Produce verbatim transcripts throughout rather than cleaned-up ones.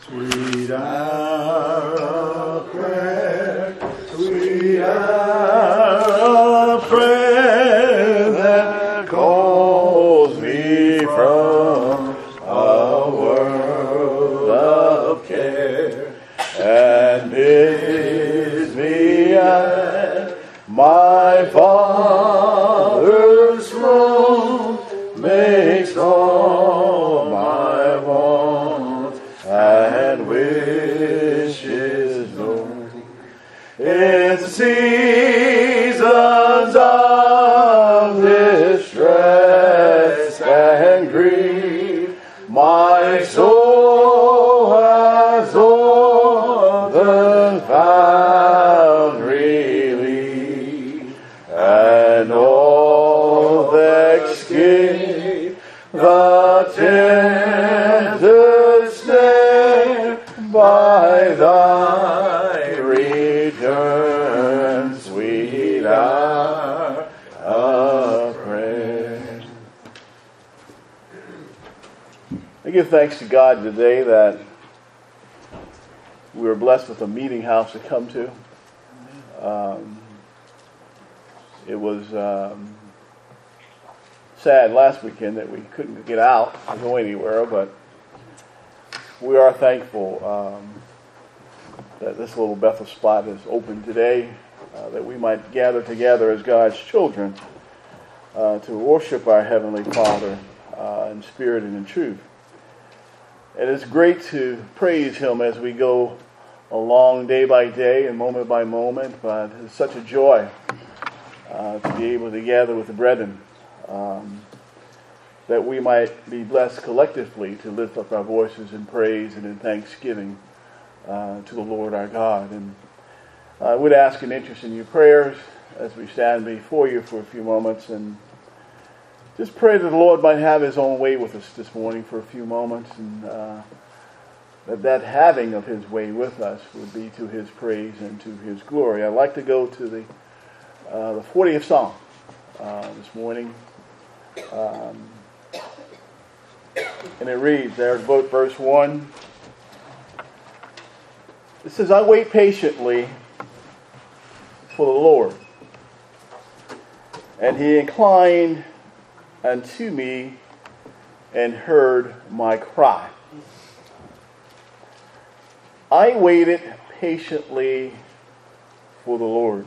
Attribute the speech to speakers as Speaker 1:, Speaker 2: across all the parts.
Speaker 1: Sweet hour of prayer, sweet hour of prayer that calls me from a world of care and bids me at my Father's throne, makes all my wants and wishes known. In seasons of distress and grief, my soul has often found relief, and all that escape the tender snare by thy return, sweet hour of prayer. I give thanks to God today that we were blessed with a meeting house to come to. Um, it was um, sad last weekend that we couldn't get out or go anywhere, but we are thankful um, that this little Bethel spot is open today, uh, that we might gather together as God's children uh, to worship our Heavenly Father uh, in spirit and in truth. And it's great to praise Him as we go along day by day and moment by moment, but it's such a joy uh, to be able to gather with the brethren, um, that we might be blessed collectively to lift up our voices in praise and in thanksgiving uh, to the Lord our God. And I would ask an interest in your prayers as we stand before you for a few moments, and just pray that the Lord might have His own way with us this morning for a few moments, and uh, that that having of His way with us would be to His praise and to His glory. I'd like to go to the uh, the fortieth Psalm uh, this morning. Um, and it reads there, verse one. It says, I wait patiently for the Lord, and He inclined unto me and heard my cry. I waited patiently for the Lord.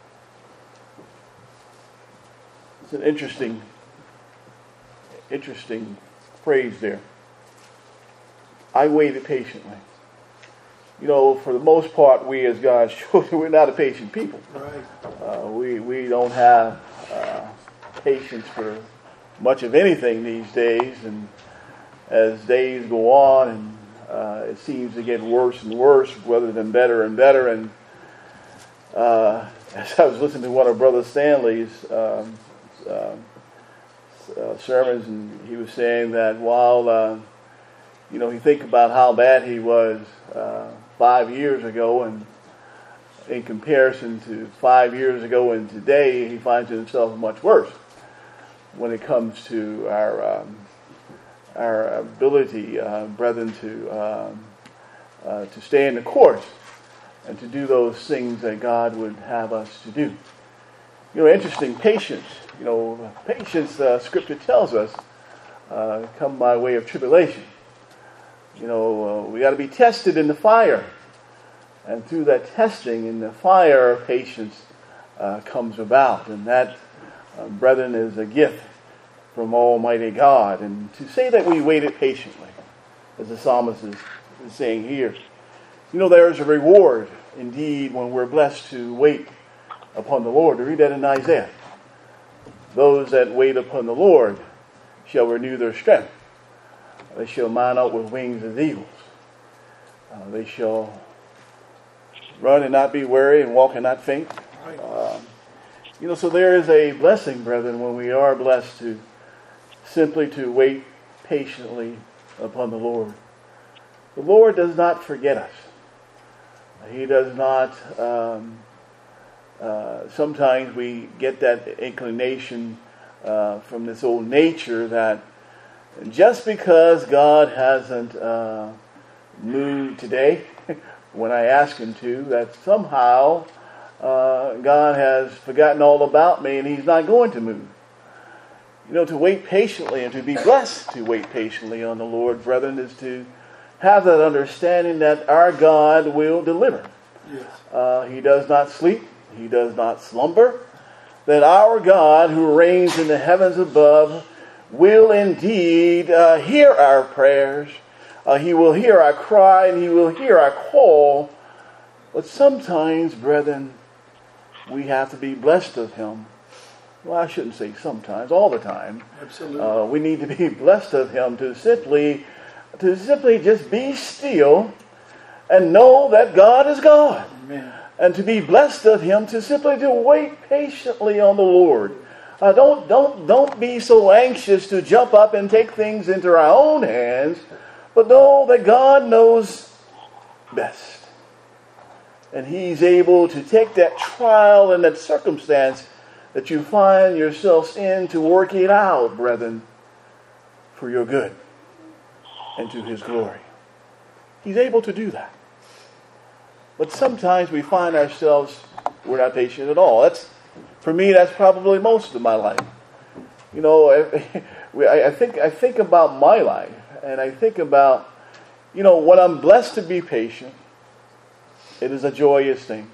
Speaker 1: It's an interesting, interesting phrase there. I waited patiently. You know, for the most part, we as God's children, we're not a patient people.
Speaker 2: Right.
Speaker 1: Uh, we we don't have uh, patience for much of anything these days, and as days go on, and uh, it seems to get worse and worse rather than better and better. And uh, as I was listening to one of Brother Stanley's um, uh, uh, sermons, and he was saying that while uh, you know, he think about how bad he was uh, five years ago, and in comparison to five years ago and today, he finds himself much worse when it comes to our um, our ability, uh, brethren, to um, uh, to stay in the course and to do those things that God would have us to do. You know, interesting, patience. You know, patience, uh, Scripture tells us, uh, come by way of tribulation. You know, uh, we got to be tested in the fire, and through that testing in the fire, patience uh, comes about, and that, uh, brethren, is a gift from Almighty God. And to say that we waited patiently, as the psalmist is, is saying here, you know, there is a reward indeed when we're blessed to wait upon the Lord. To read that in Isaiah. Those that wait upon the Lord shall renew their strength. They shall mount out with wings as eagles. Uh, they shall run and not be weary, and walk and not faint. Um, you know, so there is a blessing, brethren, when we are blessed to simply to wait patiently upon the Lord. The Lord does not forget us. He does not. Um, uh, sometimes we get that inclination uh, from this old nature that just because God hasn't uh, move today when I ask him to, that somehow uh, God has forgotten all about me and he's not going to move. You know, to wait patiently and to be blessed to wait patiently on the Lord, brethren, is to have that understanding that our God will deliver.
Speaker 2: Yes.
Speaker 1: Uh, he does not sleep. He does not slumber. That our God, who reigns in the heavens above, will indeed uh, hear our prayers. Uh, he will hear our cry and he will hear our call. But sometimes, brethren, we have to be blessed of him. Well, I shouldn't say sometimes, all the time.
Speaker 2: Absolutely.
Speaker 1: Uh, we need to be blessed of him to simply, to simply just be still and know that God is God.
Speaker 2: Amen.
Speaker 1: And to be blessed of him, to simply to wait patiently on the Lord. Uh, don't, don't, don't be so anxious to jump up and take things into our own hands, but know that God knows best. And he's able to take that trial and that circumstance that you find yourselves in to work it out, brethren, for your good and to his glory. He's able to do that. But sometimes we find ourselves, we're not patient at all. That's, for me, that's probably most of my life. You know, I, I think I think about my life, and I think about, you know, when I'm blessed to be patient, it is a joyous thing.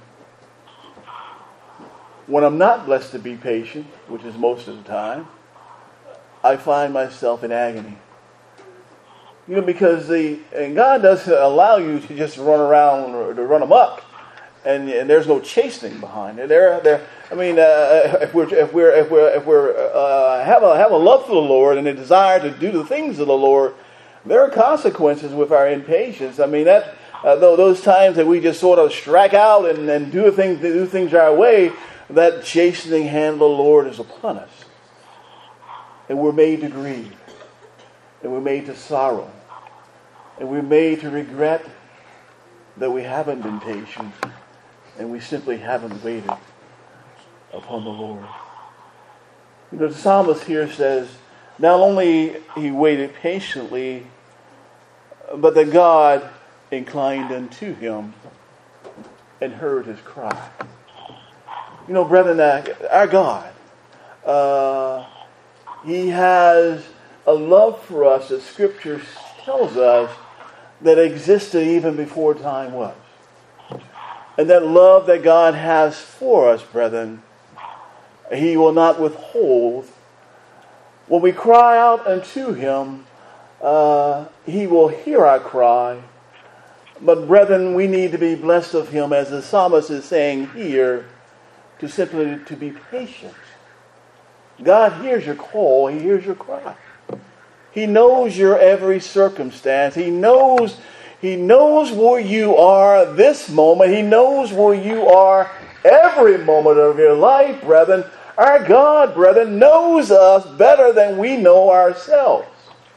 Speaker 1: When I'm not blessed to be patient, which is most of the time, I find myself in agony. You know, because the and God doesn't allow you to just run around or to run amok, and and there's no chastening behind it. There, there. I mean, uh, if we're if we're if we're if we're uh, have a have a love for the Lord and a desire to do the things of the Lord, there are consequences with our impatience. I mean, that uh, though those times that we just sort of strike out and, and do things do things our way, that chastening hand of the Lord is upon us, and we're made to grieve, and we're made to sorrow. And we're made to regret that we haven't been patient and we simply haven't waited upon the Lord. You know, the psalmist here says, not only he waited patiently, but that God inclined unto him and heard his cry. You know, brethren, our God, uh, he has a love for us that Scripture tells us that existed even before time was. And that love that God has for us, brethren, he will not withhold. When we cry out unto him, uh, he will hear our cry. But brethren, we need to be blessed of him, as the psalmist is saying here, to simply to be patient. God hears your call, he hears your cry. He knows your every circumstance. He knows, he knows where you are this moment. He knows where you are every moment of your life, brethren. Our God, brethren, knows us better than we know ourselves.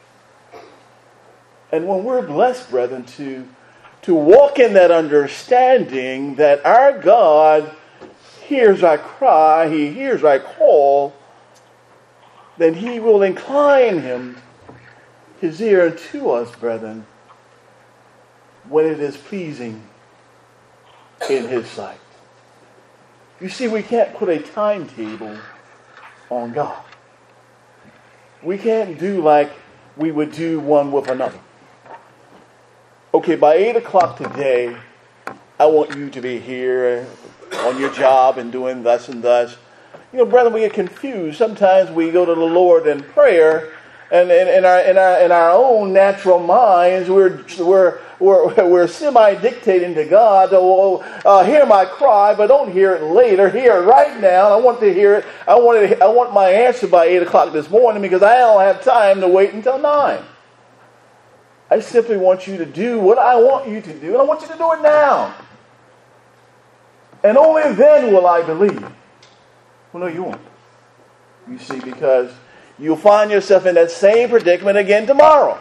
Speaker 1: And when we're blessed, brethren, to, to walk in that understanding that our God hears our cry, he hears our call, then he will incline him his ear unto us, brethren, when it is pleasing in his sight. You see, we can't put a timetable on God. We can't do like we would do one with another. Okay, by eight o'clock today, I want you to be here on your job and doing thus and thus. You know, brethren, we get confused. Sometimes we go to the Lord in prayer, and in, in our in our in our own natural minds, we're we're we're, we're semi-dictating to God. Oh, uh, hear my cry, but don't hear it later. Hear it right now. I want to hear it. I want it, I want my answer by eight o'clock this morning, because I don't have time to wait until nine. I simply want you to do what I want you to do, and I want you to do it now. And only then will I believe. Well, no, you won't. You see, because you'll find yourself in that same predicament again tomorrow.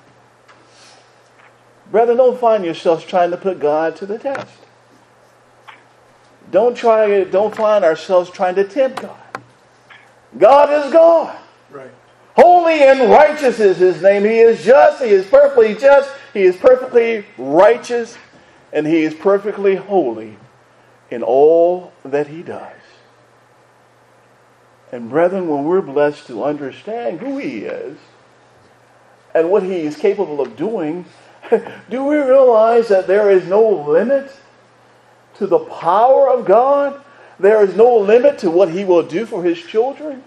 Speaker 1: Brethren, don't find yourselves trying to put God to the test. Don't try. Don't find ourselves trying to tempt God. God is God.
Speaker 2: Right.
Speaker 1: Holy and righteous is his name. He is just. He is perfectly just. He is perfectly righteous, and He is perfectly holy in all that He does. And brethren, when we're blessed to understand who He is and what He is capable of doing, do we realize that there is no limit to the power of God? There is no limit to what He will do for His children?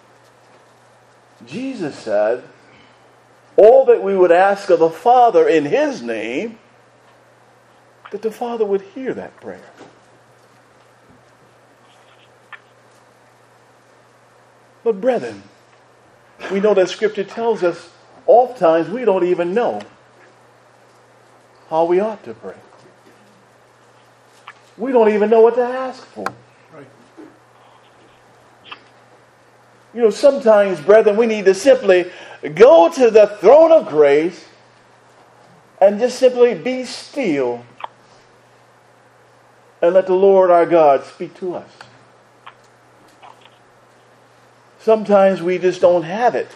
Speaker 1: Jesus said, all that we would ask of the Father in His name, that the Father would hear that prayer. But brethren, we know that Scripture tells us oftentimes we don't even know how we ought to pray. We don't even know what to ask for.
Speaker 2: Right.
Speaker 1: You know, sometimes, brethren, we need to simply go to the throne of grace and just simply be still and let the Lord our God speak to us. Sometimes we just don't have it.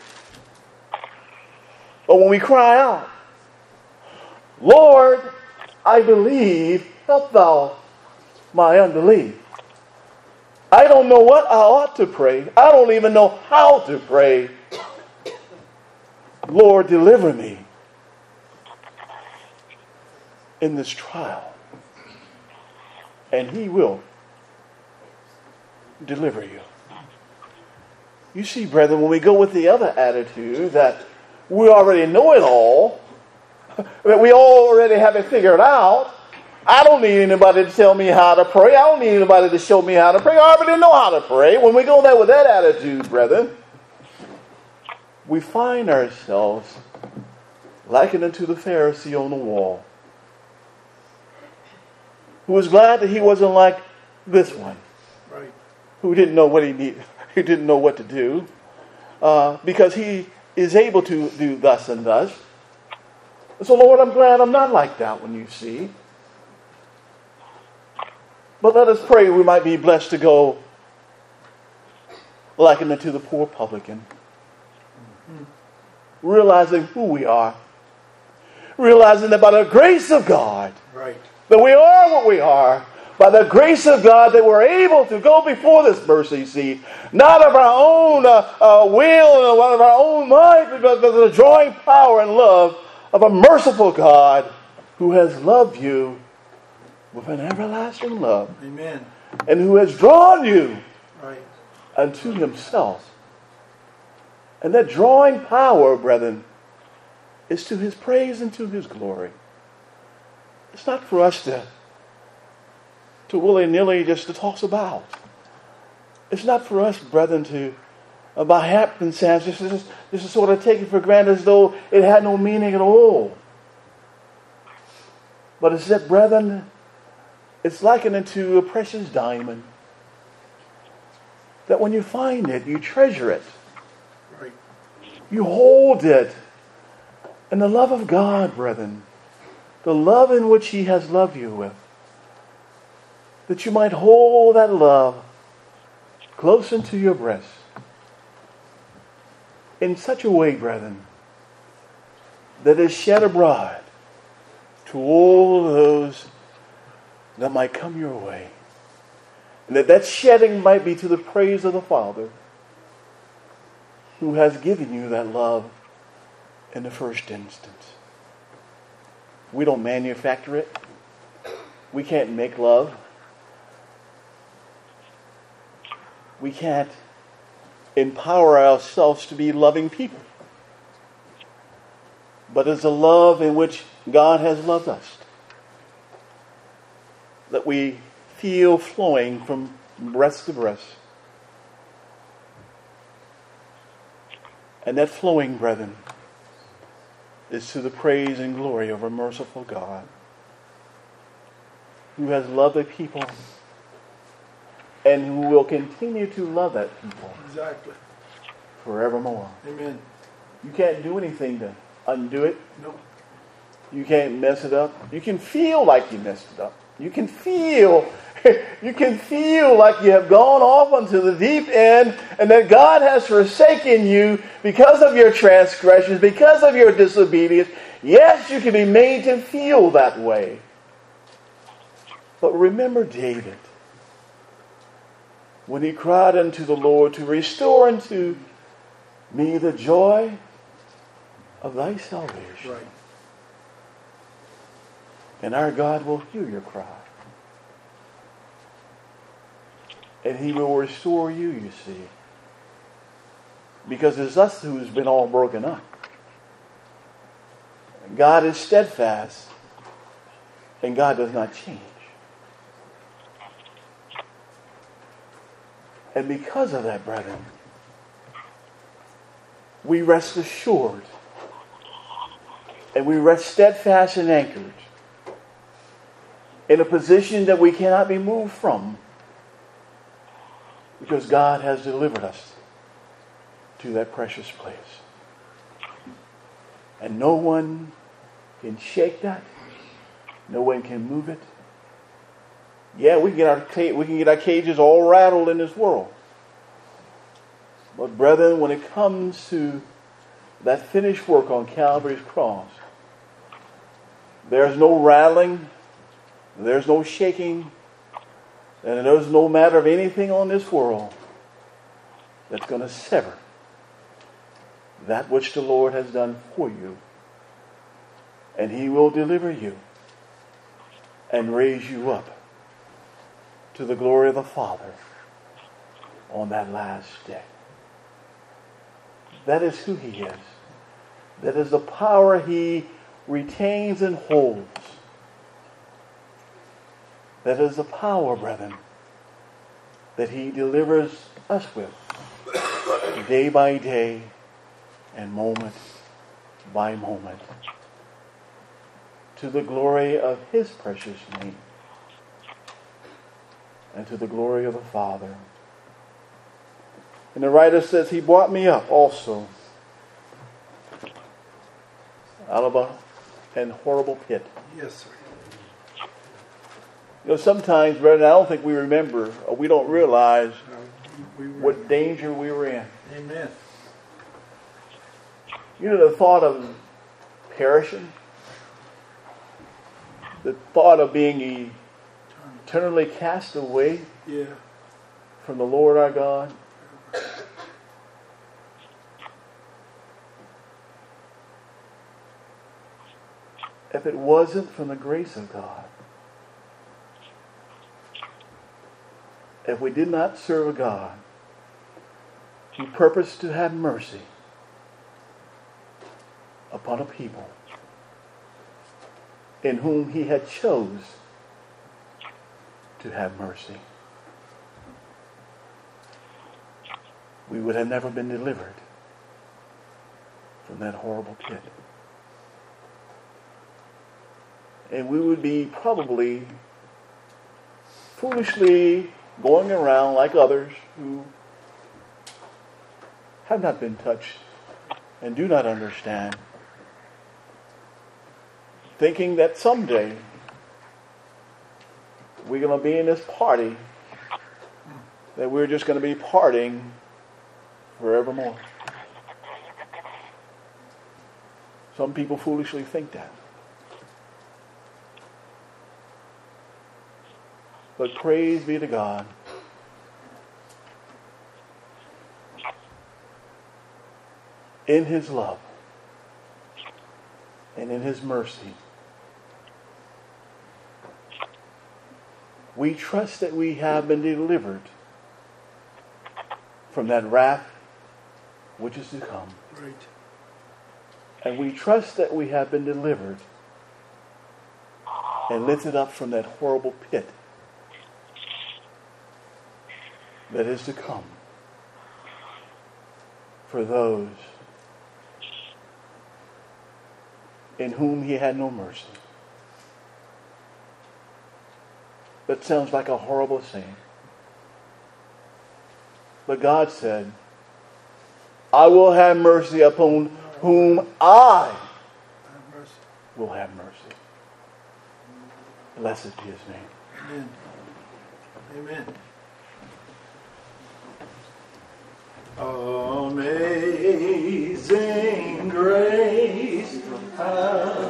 Speaker 1: But when we cry out, Lord, I believe, help thou my unbelief. I don't know what I ought to pray. I don't even know how to pray. Lord, deliver me in this trial. And He will deliver you. You see, brethren, when we go with the other attitude that we already know it all, that we already have it figured out, I don't need anybody to tell me how to pray. I don't need anybody to show me how to pray. I already know how to pray. When we go there with that attitude, brethren, we find ourselves likened unto the Pharisee on the wall, who was glad that he wasn't like this one,
Speaker 2: Right.
Speaker 1: who didn't know what he needed. He didn't know what to do, uh, because he is able to do thus and thus. So, Lord, I'm glad I'm not like that one, you see. But let us pray we might be blessed to go likened unto the poor publican, realizing who we are, realizing that by the grace of God,
Speaker 2: Right.
Speaker 1: that we are what we are, by the grace of God, that we're able to go before this mercy seat, not of our own uh, uh, will and of our own might, but by the drawing power and love of a merciful God who has loved you with an everlasting love,
Speaker 2: Amen.
Speaker 1: and who has drawn you
Speaker 2: Right.
Speaker 1: unto Himself. And that drawing power, brethren, is to His praise and to His glory. It's not for us to to willy-nilly just to toss about. It's not for us, brethren, to uh, by happenstance just, just, just to sort of take it for granted as though it had no meaning at all. But it's that, brethren, it's likened unto a precious diamond, that when you find it, you treasure it.
Speaker 2: Right.
Speaker 1: You hold it. And the love of God, brethren, the love in which He has loved you with, that you might hold that love close into your breast in such a way, brethren, that is shed abroad to all those that might come your way. And that that shedding might be to the praise of the Father who has given you that love in the first instance. We don't manufacture it. We can't make love. We can't empower ourselves to be loving people. But it's a love in which God has loved us, that we feel flowing from breast to breast. And that flowing, brethren, is to the praise and glory of a merciful God who has loved a people and who will continue to love that people
Speaker 2: Exactly.
Speaker 1: forevermore.
Speaker 2: Amen.
Speaker 1: You can't do anything to undo it.
Speaker 2: Nope.
Speaker 1: You can't mess it up. You can feel like you messed it up. You can feel, you can feel like you have gone off onto the deep end and that God has forsaken you because of your transgressions, because of your disobedience. Yes, you can be made to feel that way. But remember David, when he cried unto the Lord to restore unto me the joy of thy salvation.
Speaker 2: Right.
Speaker 1: And our God will hear your cry. And he will restore you, you see. Because it's us who's been all broken up. God is steadfast. And God does not change. And because of that, brethren, we rest assured and we rest steadfast and anchored in a position that we cannot be moved from, because God has delivered us to that precious place. And no one can shake that. No one can move it. Yeah, we can get our we can get our cages all rattled in this world. But brethren, when it comes to that finished work on Calvary's cross, there's no rattling, there's no shaking, and there's no matter of anything on this world that's going to sever that which the Lord has done for you. And he will deliver you and raise you up to the glory of the Father on that last day. That is who he is. That is the power he retains and holds. That is the power, brethren, that he delivers us with day by day and moment by moment, to the glory of his precious name and to the glory of the Father. And the writer says, he brought me up also out of a, an horrible pit.
Speaker 2: Yes, sir.
Speaker 1: You know, sometimes, brethren, I don't think we remember or we don't realize
Speaker 2: No, we were,
Speaker 1: what danger we were in.
Speaker 2: Amen.
Speaker 1: You know, the thought of perishing, the thought of being eternally cast away
Speaker 2: Yeah.
Speaker 1: from the Lord our God. If it wasn't from the grace of God, if we did not serve a God who purposed to have mercy upon a people in whom he had chose to have mercy, we would have never been delivered from that horrible pit. And we would be probably foolishly going around like others who have not been touched and do not understand, thinking that someday we're going to be in this party, that we're just going to be partying forevermore. Some people foolishly think that. But praise be to God. In his love and in his mercy, we trust that we have been delivered from that wrath which is to come.
Speaker 2: Right.
Speaker 1: And we trust that we have been delivered and lifted up from that horrible pit that is to come for those in whom he had no mercy. That sounds like a horrible saying. But God said, I will have mercy upon whom I
Speaker 2: Have mercy.
Speaker 1: will have mercy. Blessed be his name.
Speaker 2: Amen. Amen. Amazing grace, how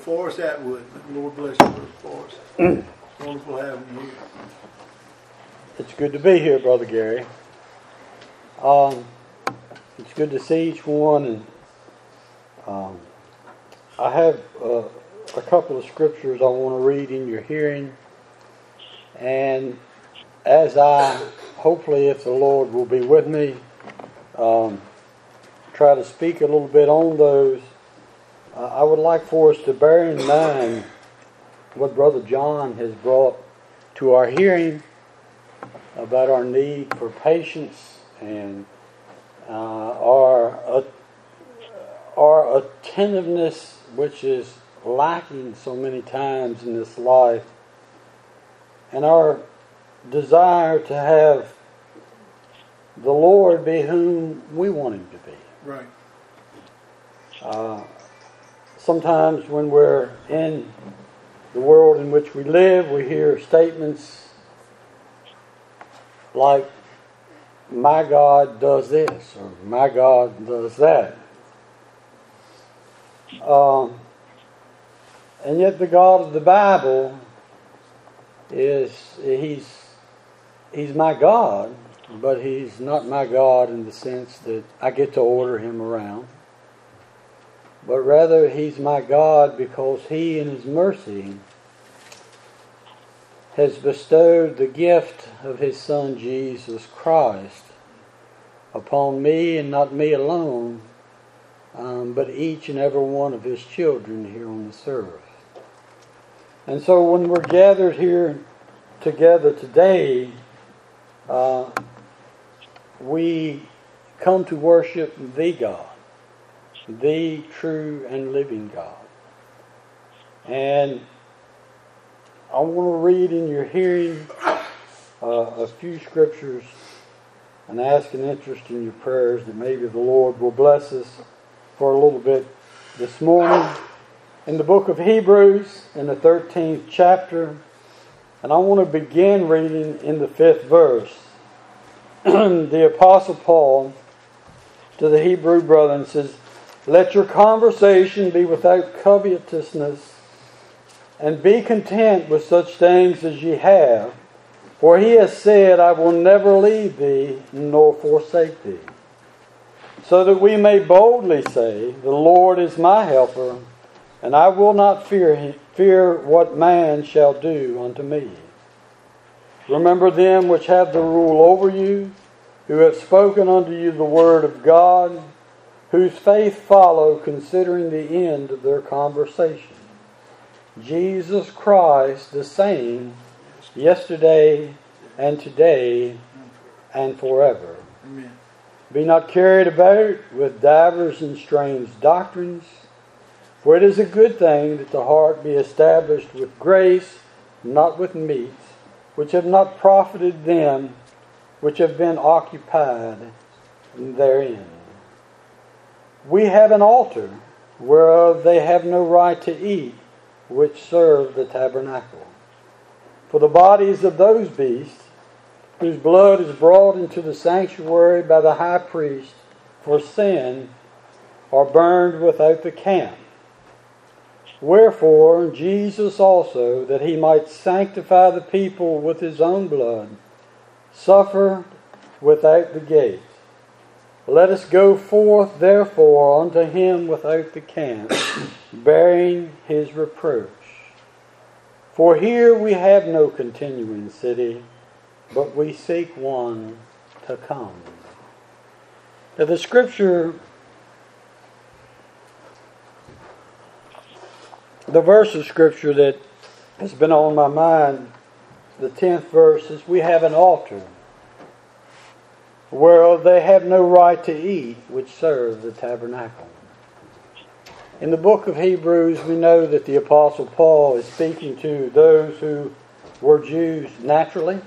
Speaker 2: Forrest Atwood. Lord bless you, Brother Forrest. It's wonderful having you here.
Speaker 3: It's good to be here, Brother Gary. Um, it's good to see each one, and um, I have uh, a couple of scriptures I want to read in your hearing, and as I, hopefully if the Lord will be with me, um, try to speak a little bit on those, uh, I would like for us to bear in mind what Brother John has brought to our hearing about our need for patience and uh, our uh, our attentiveness, which is lacking so many times in this life, and our desire to have the Lord be whom we want Him to be.
Speaker 2: Right.
Speaker 3: Uh, sometimes when we're in the world in which we live, we hear statements like, my God does this, or my God does that. Um, and yet the God of the Bible is, He's, He's my God, but He's not my God in the sense that I get to order Him around. But rather He's my God because He in His mercy has bestowed the gift of His Son Jesus Christ upon me, and not me alone, um, but each and every one of His children here on this earth. And so when we're gathered here together today, uh, we come to worship the God, the true and living God. And I want to read in your hearing uh, a few scriptures and ask an interest in your prayers that maybe the Lord will bless us for a little bit this morning. In the book of Hebrews, in the thirteenth chapter, and I want to begin reading in the fifth verse. The Apostle Paul to the Hebrew brethren says, let your conversation be without covetousness, and be content with such things as ye have. For he has said, I will never leave thee, nor forsake thee. So that we may boldly say, the Lord is my helper, and I will not fear, fear what man shall do unto me. Remember them which have the rule over you, who have spoken unto you the word of God, whose faith follow, considering the end of their conversation. Jesus Christ the same, yesterday and today and forever.
Speaker 2: Amen.
Speaker 3: Be not carried about with divers and strange doctrines, for it is a good thing that the heart be established with grace, not with meats, which have not profited them which have been occupied therein. We have an altar, whereof they have no right to eat, which serve the tabernacle. For the bodies of those beasts, whose blood is brought into the sanctuary by the high priest for sin, are burned without the camp. Wherefore Jesus also, that He might sanctify the people with His own blood, suffered without the gate. Let us go forth therefore unto Him without the camp, bearing His reproach. For here we have no continuing city, but we seek one to come. Now the scripture, the verse of scripture that has been on my mind, the tenth verse, is we have an altar, whereof they have no right to eat, which serve the tabernacle. In the book of Hebrews, we know that the Apostle Paul is speaking to those who were Jews naturally,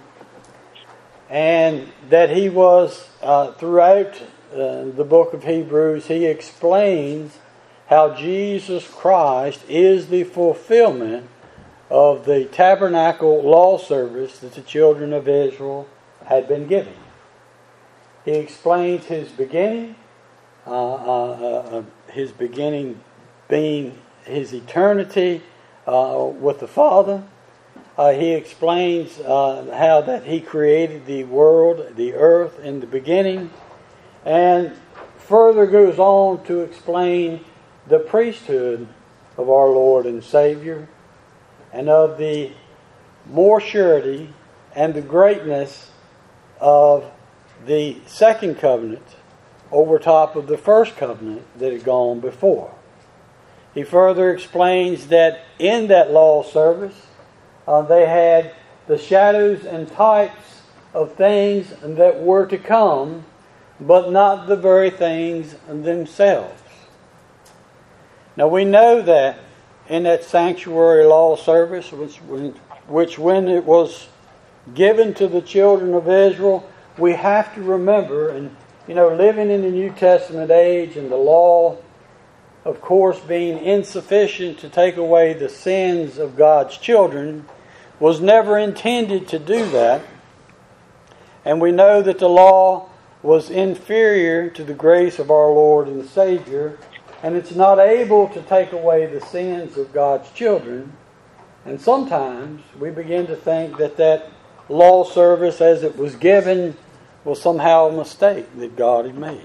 Speaker 3: and that he was, uh, throughout uh, the book of Hebrews, he explains how Jesus Christ is the fulfillment of the tabernacle law service that the children of Israel had been given. He explains His beginning, uh, uh, uh, His beginning being his eternity uh, with the Father. Uh, he explains uh, how that he created the world, the earth in the beginning, and further goes on to explain the priesthood of our Lord and Savior, and of the more surety and the greatness of the second covenant over top of the first covenant that had gone before. He further explains that in that law service, uh, they had the shadows and types of things that were to come, but not the very things themselves. Now we know that in that sanctuary law service, which when, which when it was given to the children of Israel, we have to remember, and you know, living in the New Testament age and the law, of course, being insufficient to take away the sins of God's children, was never intended to do that. And we know that the law was inferior to the grace of our Lord and Savior, and it's not able to take away the sins of God's children. And sometimes we begin to think that that law service as it was given was somehow a mistake that God had made.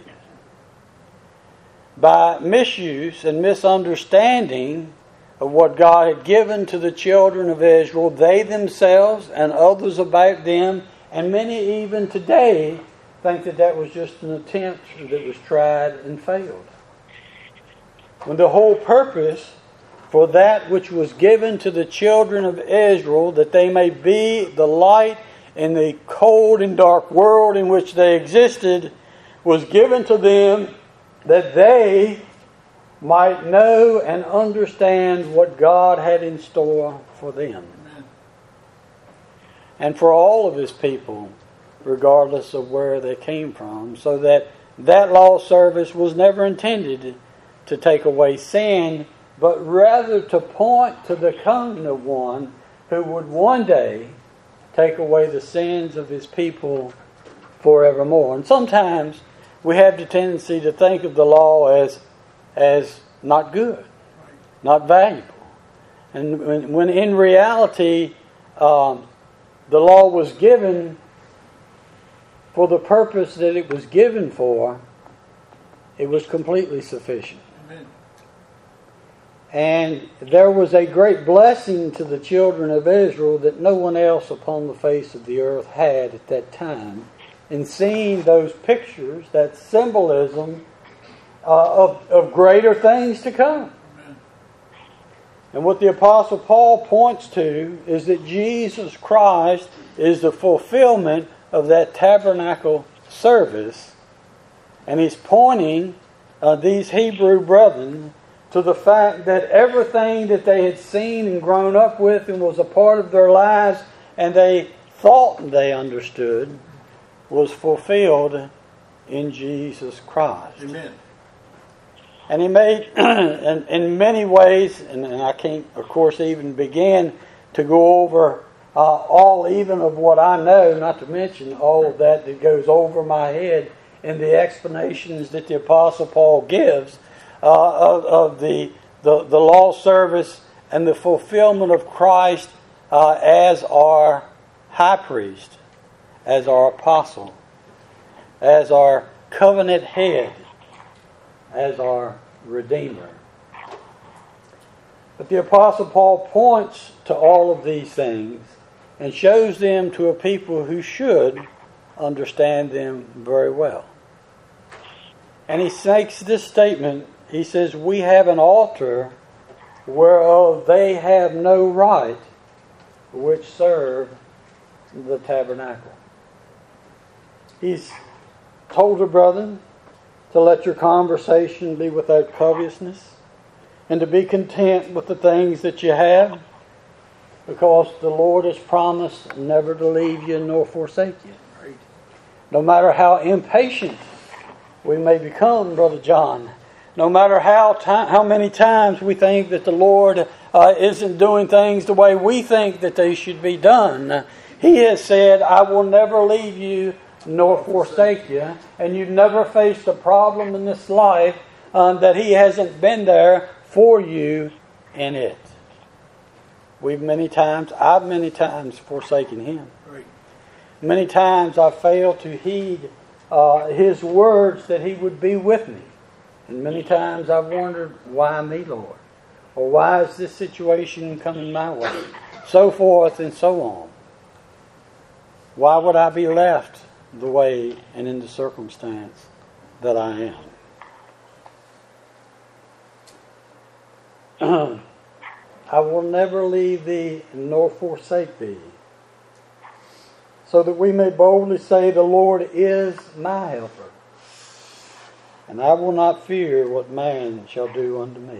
Speaker 3: By misuse and misunderstanding of what God had given to the children of Israel, they themselves and others about them, and many even today, think that that was just an attempt that was tried and failed. When the whole purpose for that which was given to the children of Israel, that they may be the light in the cold and dark world in which they existed, was given to them that they might know and understand what God had in store for them. Amen. And for all of His people, regardless of where they came from, so that that law service was never intended to take away sin, but rather to point to the coming of one who would one day take away the sins of His people forevermore. And sometimes we have the tendency to think of the law as as not good, not valuable. And when, when in reality, um, the law was given for the purpose that it was given for, it was completely sufficient. Amen. And there was a great blessing to the children of Israel that no one else upon the face of the earth had at that time, in seeing those pictures, that symbolism uh, of, of greater things to come. Amen. And what the Apostle Paul points to is that Jesus Christ is the fulfillment of that tabernacle service. And he's pointing uh, these Hebrew brethren to the fact that everything that they had seen and grown up with and was a part of their lives and they thought they understood was fulfilled in Jesus Christ.
Speaker 2: Amen.
Speaker 3: And he made, in, in many ways, and, and I can't, of course, even begin to go over uh, all even of what I know, not to mention all of that that goes over my head in the explanations that the Apostle Paul gives uh, of, of the, the, the law service and the fulfillment of Christ uh, as our high priest, as our apostle, as our covenant head, as our Redeemer. But the Apostle Paul points to all of these things and shows them to a people who should understand them very well. And he makes this statement. He says, "We have an altar whereof they have no right, which serve the tabernacle." He's told the brethren to let your conversation be without covetousness, and to be content with the things that you have, because the Lord has promised never to leave you nor forsake you. Right. No matter how impatient we may become, Brother John, no matter how time, how many times we think that the Lord uh, isn't doing things the way we think that they should be done, He has said, "I will never leave you nor forsake you," and you've never faced a problem in this life um, that He hasn't been there for you in it. We've many times, I've many times forsaken Him.
Speaker 2: Right.
Speaker 3: Many times I've failed to heed uh, His words that He would be with me. And many times I've wondered, why me, Lord? Or why is this situation coming my way? So forth and so on. Why would I be left the way and in the circumstance that I am? I will never leave thee nor forsake thee, so that we may boldly say, the Lord is my helper, and I will not fear what man shall do unto me.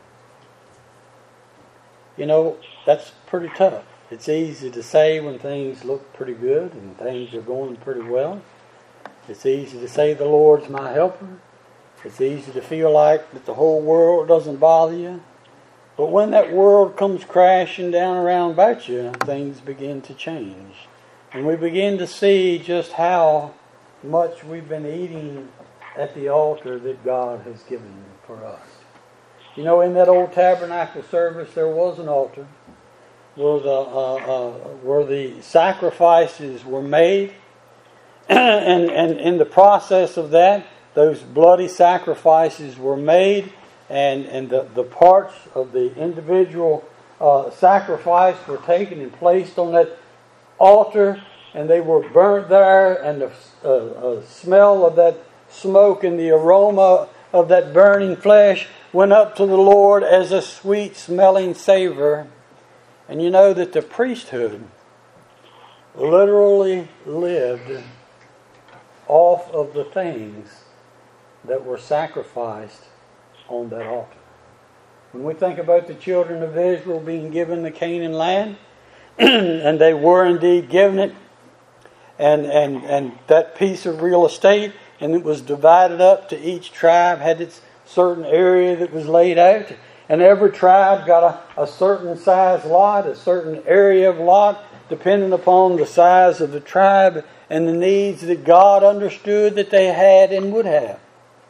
Speaker 3: You know, that's pretty tough. It's easy to say when things look pretty good and things are going pretty well. It's easy to say the Lord's my helper. It's easy to feel like that the whole world doesn't bother you. But when that world comes crashing down around about you, things begin to change. And we begin to see just how much we've been eating at the altar that God has given for us. You know, in that old tabernacle service, there was an altar where the uh, uh, where the sacrifices were made, and and in the process of that, those bloody sacrifices were made, and and the, the parts of the individual uh, sacrifice were taken and placed on that altar, and they were burnt there, and the uh, uh, smell of that smoke and the aroma of that burning flesh went up to the Lord as a sweet smelling savor. And you know that the priesthood literally lived off of the things that were sacrificed on that altar. When we think about the children of Israel being given the Canaan land, and they were indeed given it, and, and, and that piece of real estate, and it was divided up to each tribe, had its certain area that was laid out, and every tribe got a, a certain size lot, a certain area of lot, depending upon the size of the tribe and the needs that God understood that they had and would have.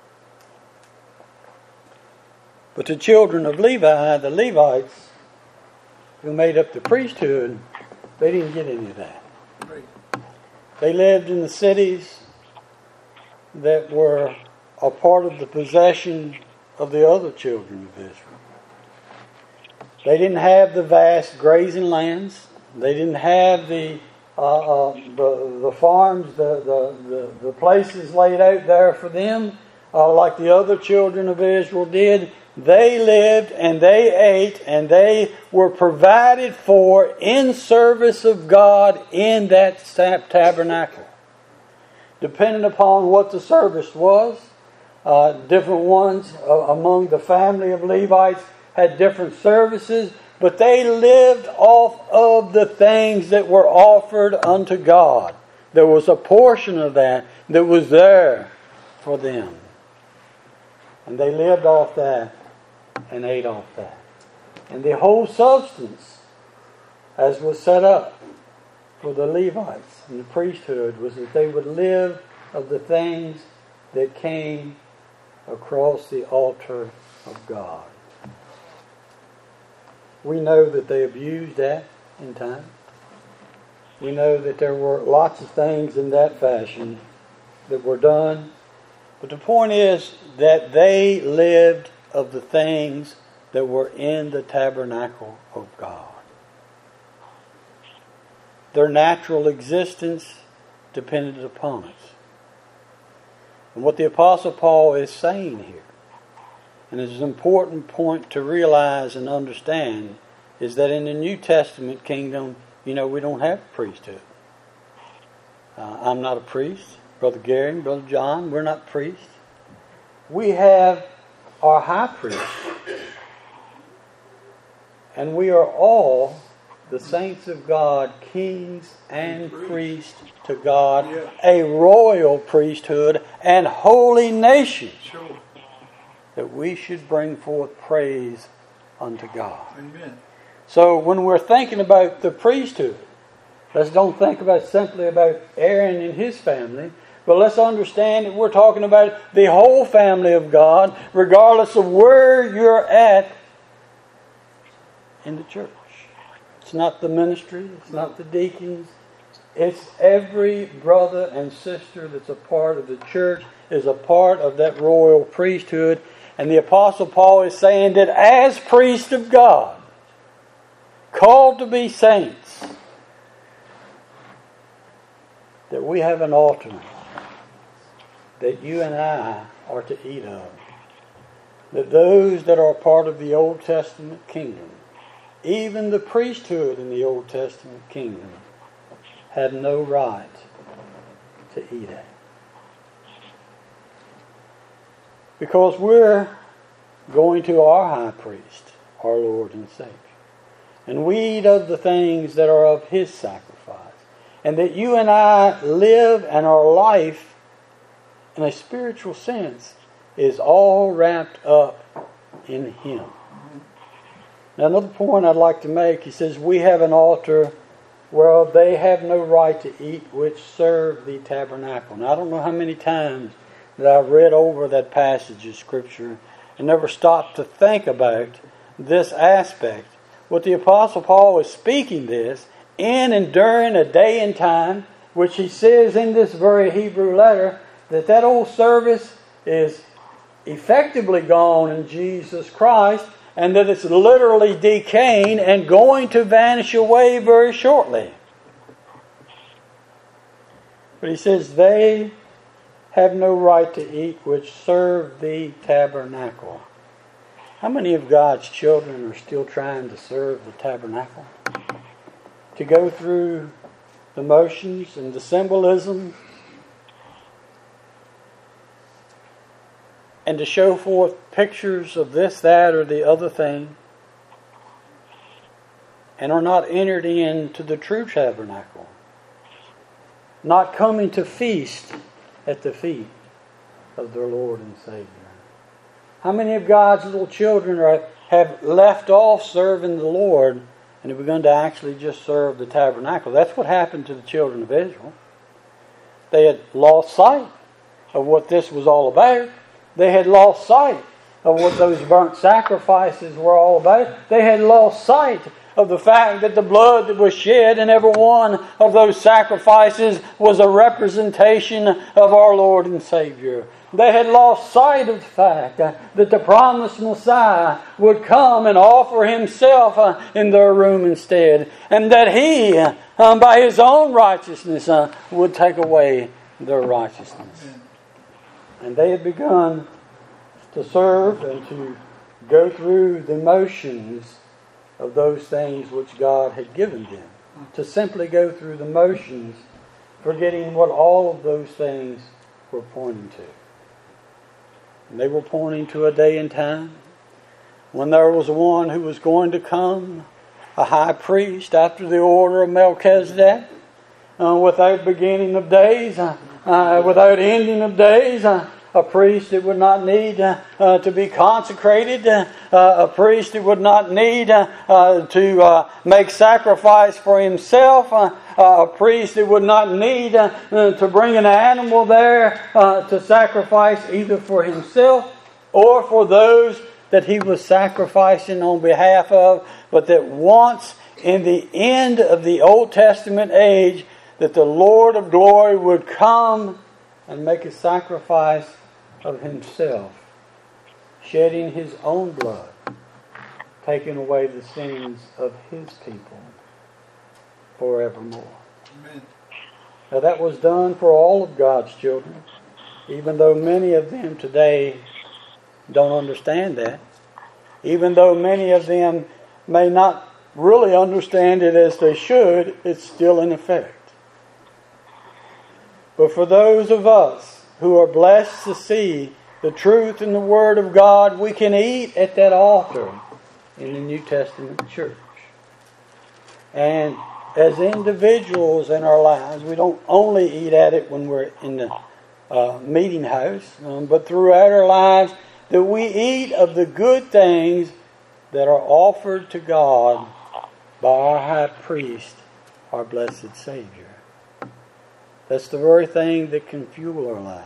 Speaker 3: But the children of Levi, the Levites, who made up the priesthood, they didn't get any of that. They lived in the cities that were a part of the possession of the other children of Israel. They didn't have the vast grazing lands. They didn't have the uh, uh, the, the farms, the, the, the, the places laid out there for them uh, like the other children of Israel did. They lived and they ate and they were provided for in service of God in that tabernacle. Depending upon what the service was, uh, different ones uh, among the family of Levites had different services, but they lived off of the things that were offered unto God. There was a portion of that that was there for them. And they lived off that and ate off that. And the whole substance, as was set up for the Levites and the priesthood, was that they would live of the things that came across the altar of God. We know that they abused that in time. We know that there were lots of things in that fashion that were done. But the point is that they lived of the things that were in the tabernacle of God. Their natural existence depended upon it. And what the Apostle Paul is saying here, and it's an important point to realize and understand, is that in the New Testament kingdom, you know, we don't have priesthood. Uh, I'm not a priest. Brother Gary and Brother John, we're not priests. We have our high priest. And we are all the saints of God, kings and priests to God,
Speaker 2: yeah.
Speaker 3: a royal priesthood and holy nation,
Speaker 2: Sure.
Speaker 3: that we should bring forth praise unto God.
Speaker 2: Amen.
Speaker 3: So when we're thinking about the priesthood, let's don't think about simply about Aaron and his family, but let's understand that we're talking about the whole family of God, regardless of where you're at in the church. It's not the ministry. It's not the deacons. It's every brother and sister that's a part of the church, is a part of that royal priesthood. And the Apostle Paul is saying that as priest of God, called to be saints, that we have an altar that you and I are to eat of. That those that are part of the Old Testament kingdom, even the priesthood in the Old Testament kingdom, had no right to eat at. Because we're going to our high priest, our Lord and Savior. And we eat of the things that are of His sacrifice. And that you and I live, and our life, in a spiritual sense, is all wrapped up in Him. Now, another point I'd like to make, he says, we have an altar where they have no right to eat which serve the tabernacle. Now, I don't know how many times that I've read over that passage of Scripture and never stopped to think about this aspect. What the Apostle Paul is speaking this in and during a day and time, which he says in this very Hebrew letter, that that old service is effectively gone in Jesus Christ, and that it's literally decaying and going to vanish away very shortly. But he says, they have no right to eat which serve the tabernacle. How many of God's children are still trying to serve the tabernacle? To go through the motions and the symbolism, and to show forth pictures of this, that, or the other thing, and are not entered into the true tabernacle, not coming to feast at the feet of their Lord and Savior. How many of God's little children are, have left off serving the Lord and have begun to actually just serve the tabernacle? That's what happened to the children of Israel. They had lost sight of what this was all about. They had lost sight of what those burnt sacrifices were all about. They had lost sight of the fact that the blood that was shed in every one of those sacrifices was a representation of our Lord and Savior. They had lost sight of the fact that the promised Messiah would come and offer Himself in their room instead, and that He, by His own righteousness, would take away their righteousness. And they had begun to serve and to go through the motions of those things which God had given them. To simply go through the motions, forgetting what all of those things were pointing to. And they were pointing to a day and time when there was one who was going to come, a high priest after the order of Melchizedek, uh, without beginning of days, uh, uh, without ending of days, uh, a priest that would not need uh, uh, to be consecrated, uh, uh, a priest that would not need uh, uh, to uh, make sacrifice for himself, uh, uh, a priest that would not need uh, uh, to bring an animal there uh, to sacrifice either for himself or for those that he was sacrificing on behalf of, but that once in the end of the Old Testament age, that the Lord of glory would come and make a sacrifice of Himself, shedding His own blood, taking away the sins of His people forevermore. Amen. Now that was done for all of God's children, even though many of them today don't understand that. Even though many of them may not really understand it as they should, it's still in effect. But for those of us who are blessed to see the truth in the Word of God, we can eat at that altar in the New Testament church. And as individuals in our lives, we don't only eat at it when we're in the uh, meeting house, um, but throughout our lives, that we eat of the good things that are offered to God by our high priest, our blessed Savior. That's the very thing that can fuel our lives.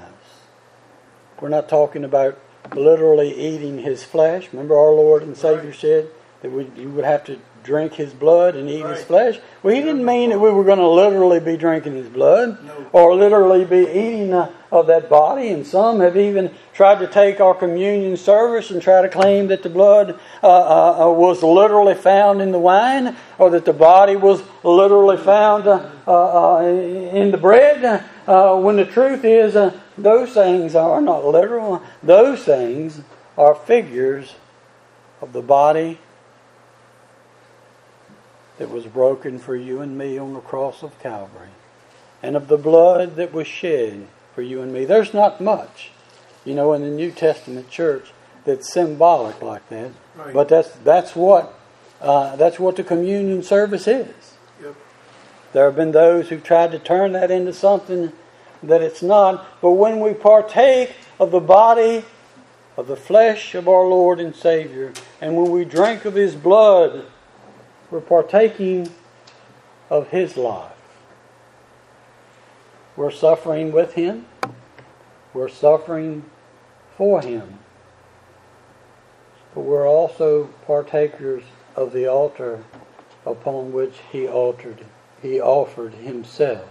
Speaker 3: We're not talking about literally eating His flesh. Remember our Lord and Savior said, that we, you would have to drink his blood and eat
Speaker 2: Right.
Speaker 3: his flesh. Well, he didn't mean that we were going to literally be drinking his blood
Speaker 2: No.
Speaker 3: or literally be eating uh, of that body. And some have even tried to take our communion service and try to claim that the blood uh, uh, was literally found in the wine, or that the body was literally found uh, uh, in the bread. Uh, when the truth is, uh, those things are not literal. Those things are figures of the body that was broken for you and me on the cross of Calvary, and of the blood that was shed for you and me. There's not much, you know, in the New Testament church that's symbolic like that.
Speaker 2: Right.
Speaker 3: But that's that's what uh, that's what the communion service is.
Speaker 2: Yep.
Speaker 3: There have been those who've tried to turn that into something that it's not. But when we partake of the body of the flesh of our Lord and Savior, and when we drink of His blood, we're partaking of His life. We're suffering with Him. We're suffering for Him. But we're also partakers of the altar upon which He altered, He offered Himself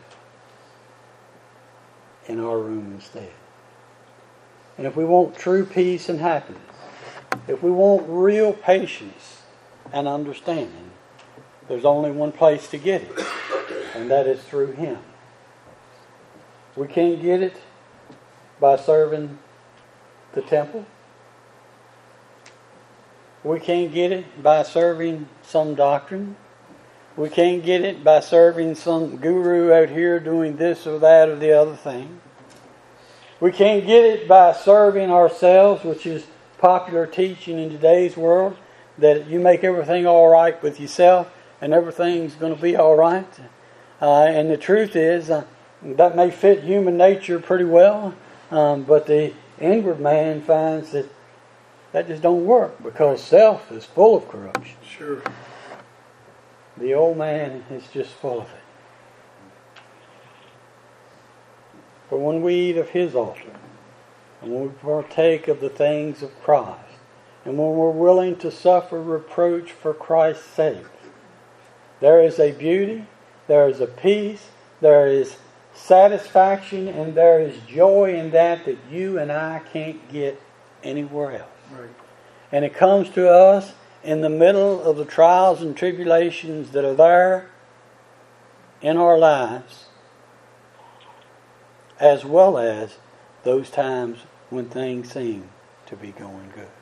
Speaker 3: in our room instead. And if we want true peace and happiness, if we want real patience and understanding, there's only one place to get it, and that is through Him. We can't get it by serving the temple. We can't get it by serving some doctrine. We can't get it by serving some guru out here doing this or that or the other thing. We can't get it by serving ourselves, which is popular teaching in today's world, that you make everything all right with yourself and everything's going to be all right. Uh, and the truth is, uh, that may fit human nature pretty well, um, but the inward man finds that that just don't work, because self is full of corruption.
Speaker 2: Sure.
Speaker 3: The old man is just full of it. But when we eat of His altar, and when we partake of the things of Christ, and when we're willing to suffer reproach for Christ's sake, there is a beauty, there is a peace, there is satisfaction, and there is joy in that that you and I can't get anywhere else.
Speaker 2: Right.
Speaker 3: And it comes to us in the middle of the trials and tribulations that are there in our lives, as well as those times when things seem to be going good.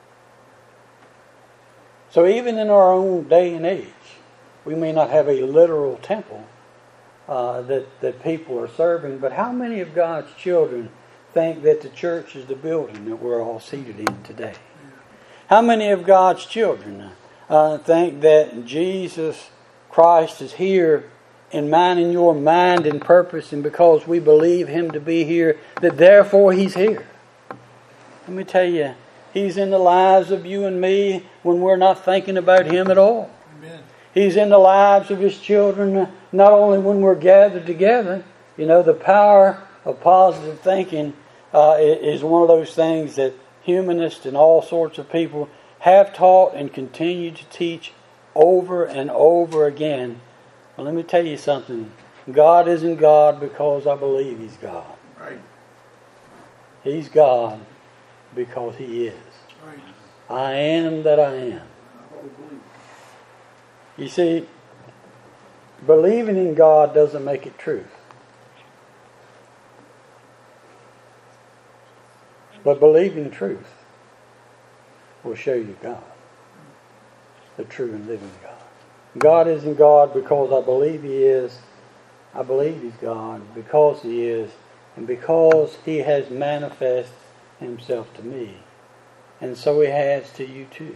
Speaker 3: So even in our own day and age, we may not have a literal temple uh, that, that people are serving, but how many of God's children think that the church is the building that we're all seated in today? How many of God's children uh, think that Jesus Christ is here in mine and your mind and purpose, and because we believe Him to be here, that therefore He's here? Let me tell you, He's in the lives of you and me when we're not thinking about Him at all.
Speaker 2: Amen.
Speaker 3: He's in the lives of His children not only when we're gathered together. You know, the power of positive thinking uh, is one of those things that humanists and all sorts of people have taught and continue to teach over and over again. Well, let me tell you something. God isn't God because I believe He's God.
Speaker 2: Right.
Speaker 3: He's God because He is.
Speaker 2: Right.
Speaker 3: I am that I am.
Speaker 2: I wholly believe.
Speaker 3: You see, believing in God doesn't make it truth. But believing truth will show you God, the true and living God. God isn't God because I believe He is. I believe He's God because He is, and because He has manifested Himself to me. And so He has to you too.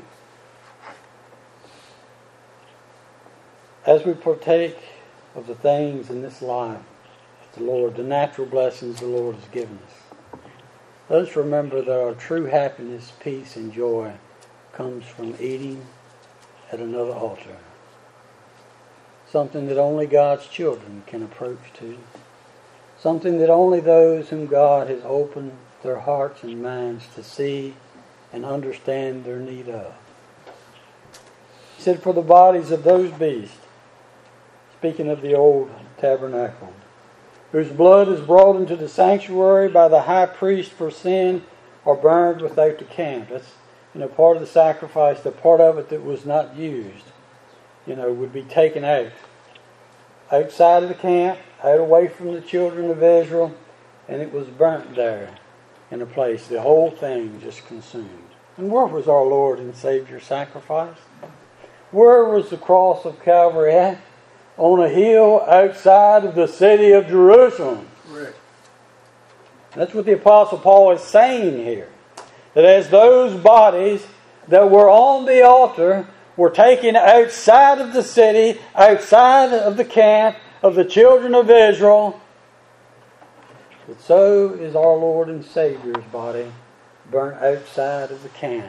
Speaker 3: As we partake of the things in this life, the Lord, the natural blessings the Lord has given us, let us remember that our true happiness, peace, and joy comes from eating at another altar. Something that only God's children can approach to. Something that only those whom God has opened their hearts and minds to see and understand their need of. said, for the bodies of those beasts, speaking of the old tabernacle, whose blood is brought into the sanctuary by the high priest for sin, are burned without the camp. That's, you know, part of the sacrifice, the part of it that was not used, you know, would be taken out. Outside of the camp, out away from the children of Israel, and it was burnt there in a place. The whole thing just consumed. And where was our Lord and Savior sacrificed? Where was the cross of Calvary at? On a hill outside of the city of Jerusalem.
Speaker 2: Correct.
Speaker 3: That's what the Apostle Paul is saying here. That as those bodies that were on the altar were taken outside of the city, outside of the camp of the children of Israel, that so is our Lord and Savior's body burnt outside of the camp.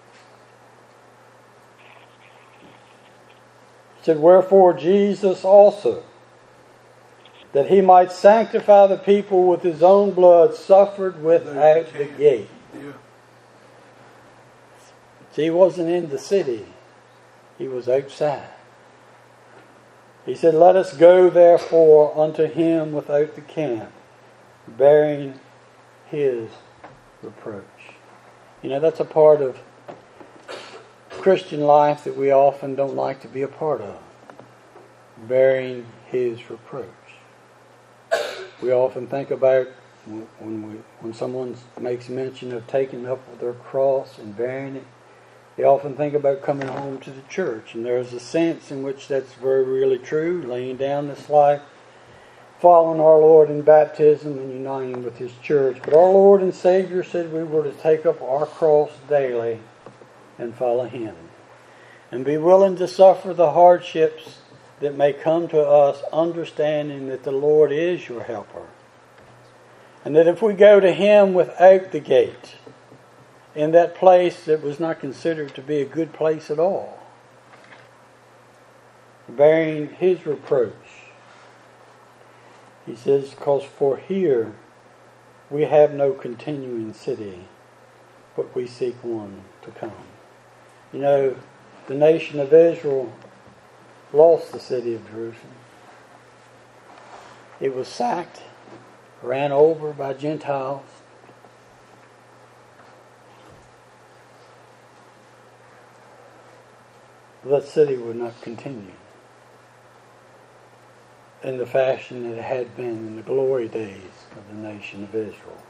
Speaker 3: It said, wherefore Jesus also, that he might sanctify the people with his own blood, suffered without the gate.
Speaker 2: Yeah.
Speaker 3: See, he wasn't in the city. He was outside. He said, let us go therefore unto him without the camp, bearing his reproach. You know, that's a part of Christian life that we often don't like to be a part of. Bearing his reproach. We often think about when we when someone makes mention of taking up their cross and bearing it, they often think about coming home to the church. And there's a sense in which that's very really true, laying down this life, following our Lord in baptism and uniting with his church. But our Lord and Savior said we were to take up our cross daily and follow him. And be willing to suffer the hardships that may come to us, understanding that the Lord is your helper. And that if we go to him without the gate, in that place that was not considered to be a good place at all, bearing his reproach, he says, because for here we have no continuing city, but we seek one to come. You know, the nation of Israel lost the city of Jerusalem. It was sacked, ran over by Gentiles. That city would not continue in the fashion that it had been in the glory days of the nation of Israel.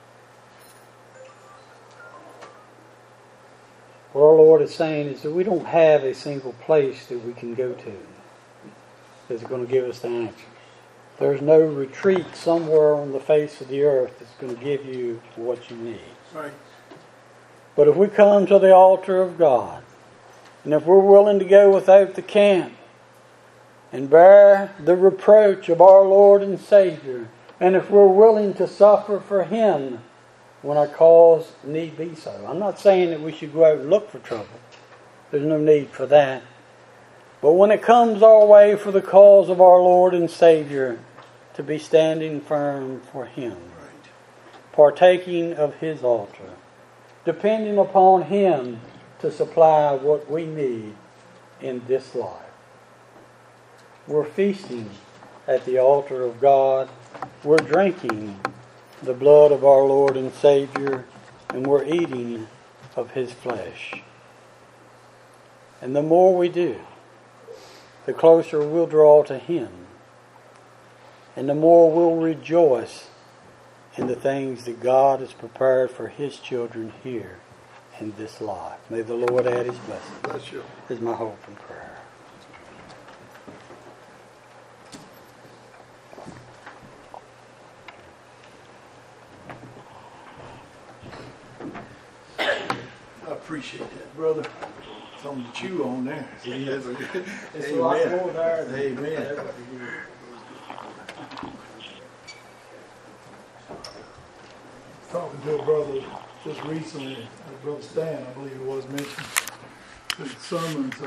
Speaker 3: What our Lord is saying is that we don't have a single place that we can go to that's going to give us the answers. There's no retreat somewhere on the face of the earth that's going to give you what you need.
Speaker 2: Right.
Speaker 3: But if we come to the altar of God, and if we're willing to go without the camp and bear the reproach of our Lord and Savior, and if we're willing to suffer for him when our cause need be so. I'm not saying that we should go out and look for trouble. There's no need for that. But when it comes our way for the cause of our Lord and Savior, to be standing firm for him,
Speaker 2: Right.
Speaker 3: partaking of his altar, depending upon him to supply what we need in this life. We're feasting at the altar of God. We're drinking the blood of our Lord and Savior, and we're eating of his flesh. And the more we do, the closer we'll draw to him, and the more we'll rejoice in the things that God has prepared for his children here in this life. May the Lord add his blessing.
Speaker 2: Bless you.
Speaker 3: Is my hope and prayer.
Speaker 2: I appreciate that, brother. Something to chew on there. See, that's a,
Speaker 3: It's a lot
Speaker 2: amen.
Speaker 3: more there than
Speaker 2: Amen. Talking to a brother just recently, uh, Brother Stan, I believe it was mentioned, his sermons